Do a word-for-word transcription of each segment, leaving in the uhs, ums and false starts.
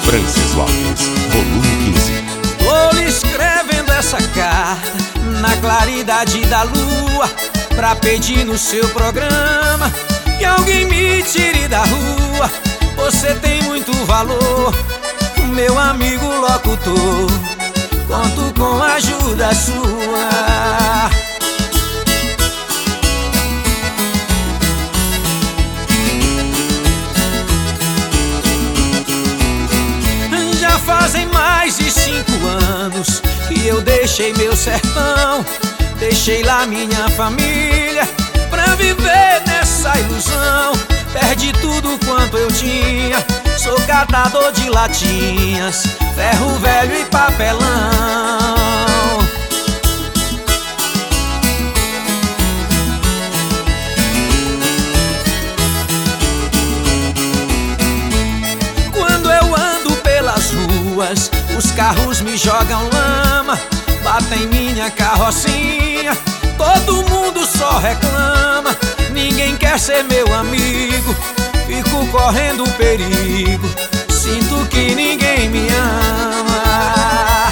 Francis Lopes, volume quinze. Tô lhe escrevendo essa carta na claridade da lua, pra pedir no seu programa que alguém me tire da rua. Você tem muito valor, meu amigo locutor, conto com a ajuda sua. Já fazem mais de cinco anos que eu deixei meu sertão, deixei lá minha família pra viver nessa ilusão. Perdi tudo quanto eu tinha, sou catador de latinhas, ferro velho e papelão. Quando eu ando pelas ruas, os carros me jogam lama, batem minha carrocinha, todo mundo só reclama. Ninguém quer ser meu amigo, fico correndo perigo, sinto que ninguém me ama.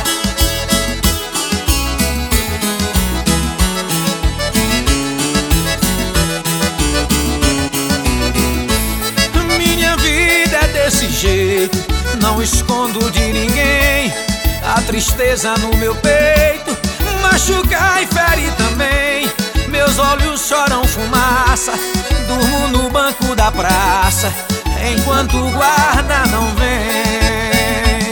Minha vida é desse jeito, não escondo de ninguém, a tristeza no meu peito machuca e fere também. Meus olhos choram fumaça, durmo no banco da praça, enquanto o guarda não vem.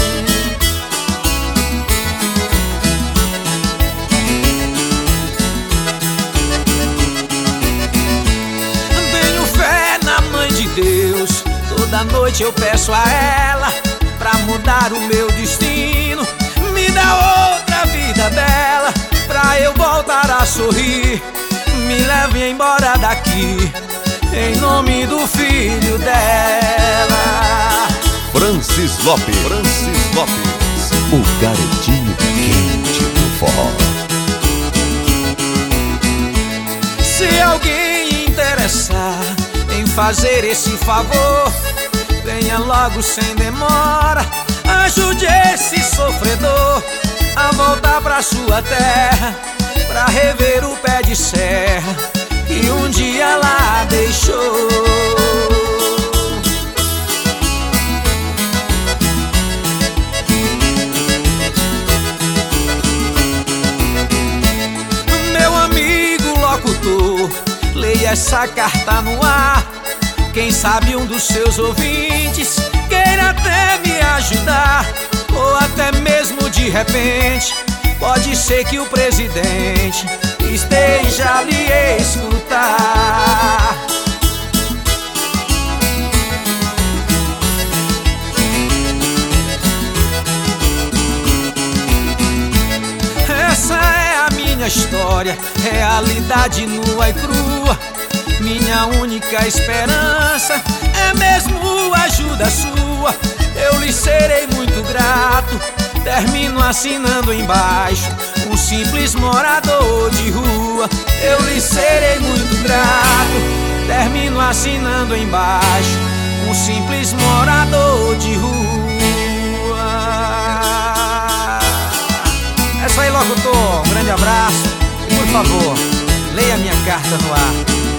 Tenho fé na Mãe de Deus, toda noite eu peço a ela pra mudar o meu destino, me dá outra vida dela, pra eu voltar a sorrir, me leve embora daqui, em nome do filho dela. Francis Lopes, Francis Lopes, o garotinho quente do forró. Se alguém interessar em fazer esse favor, venha logo sem demora, ajude esse sofredor a voltar pra sua terra, pra rever o pé de serra que um dia lá deixou. Meu amigo locutor, leia essa carta no ar, quem sabe um dos seus ouvintes queira até me ajudar, ou até mesmo de repente pode ser que o presidente esteja a lhe escutar. Essa é a minha história, realidade nua e crua. Minha única esperança é mesmo a ajuda sua. Eu lhe serei muito grato, termino assinando embaixo, um simples morador de rua. Eu lhe serei muito grato, termino assinando embaixo, um simples morador de rua. É isso aí, locutor, um grande abraço e por favor, leia minha carta no ar.